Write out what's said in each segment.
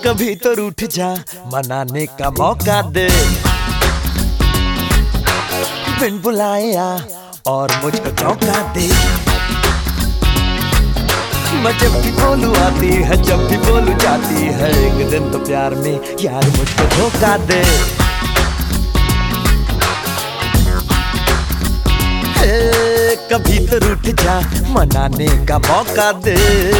कभी तो रूठ जा, मनाने का मौका दे। बिन बुलाया और मुझको चौंका दे। मैं जब भी बोलूं आती है, जब भी बोलूं जाती है। एक दिन तो प्यार में यार मुझको धोखा दे। कभी तो रूठ जा, मनाने का मौका दे।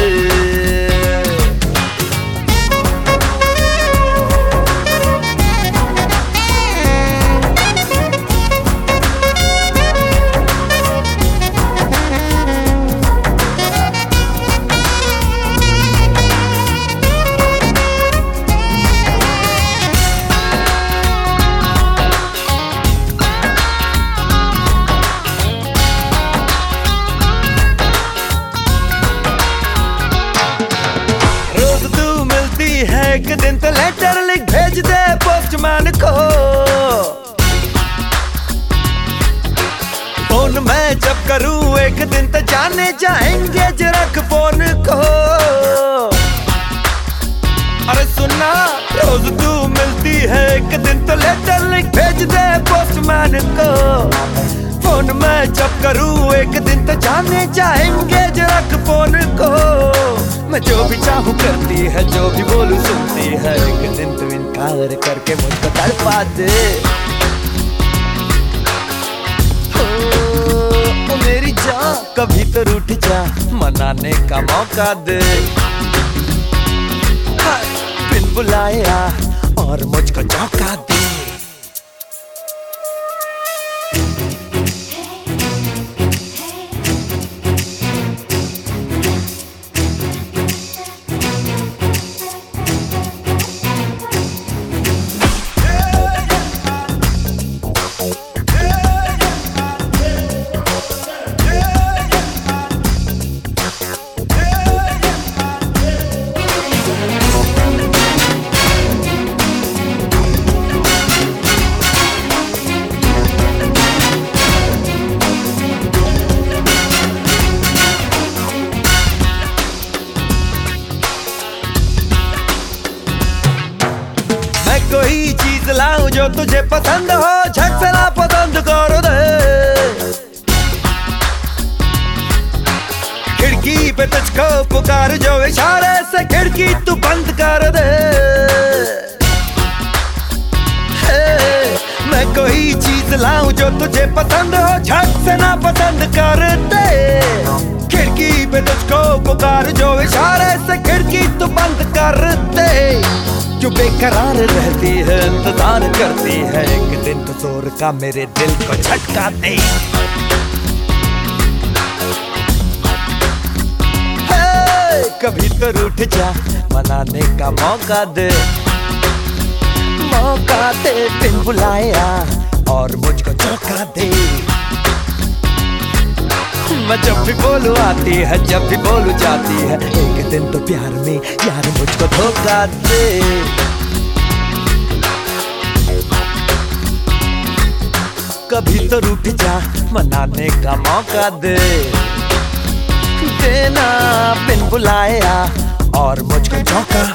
एक दिन तो लेटर लिख भेज दे पोस्टमैन को। फोन मैं जब करूं एक दिन तो जाने जाएंगे जरक फोन को। अरे सुनना, रोज तू मिलती है, एक दिन तो लेटर लिख भेज दे पोस्टमैन को। फोन मैं जब करूं एक दिन तो जाने जाएंगे जरक फोन को। मैं जो भी चाहूँ करती है, जो भी बोलूं सुनती है। एक दिन तो इनकार करके मुझको तड़पा दे। ओ मेरी जान, कभी तो रूठ जा, मनाने का मौका दे। बिन बुलाया और मुझको चौंका दे। कोई चीज लाऊं जो तुझे पसंद हो, झट से ना पसंद कर दे। खिड़की पे तुझको पुकार जो इशारे से खिड़की तू बंद कर दे। मैं कोई चीज लाऊं जो तुझे पसंद हो, झट से ना पसंद कर दे। खिड़की पे तुझको पुकार जो इशारे से खिड़की तू बंद कर दे। जो बेकरार रहती है, इंतजार करती है। एक दिन तो जोर का मेरे दिल को झटका दे। कभी तो रूठ जा, मनाने का मौका दे। मौका दे, बिन बुलाया और मुझको चौंका दे। मैं जब भी बोलूं आती है, जब भी बोलूं जाती है। एक दिन तो प्यार में यार मुझको धोखा दे। कभी तो रूठ जा, मनाने का मौका दे। देना बिन बुलाया और मुझको चौंका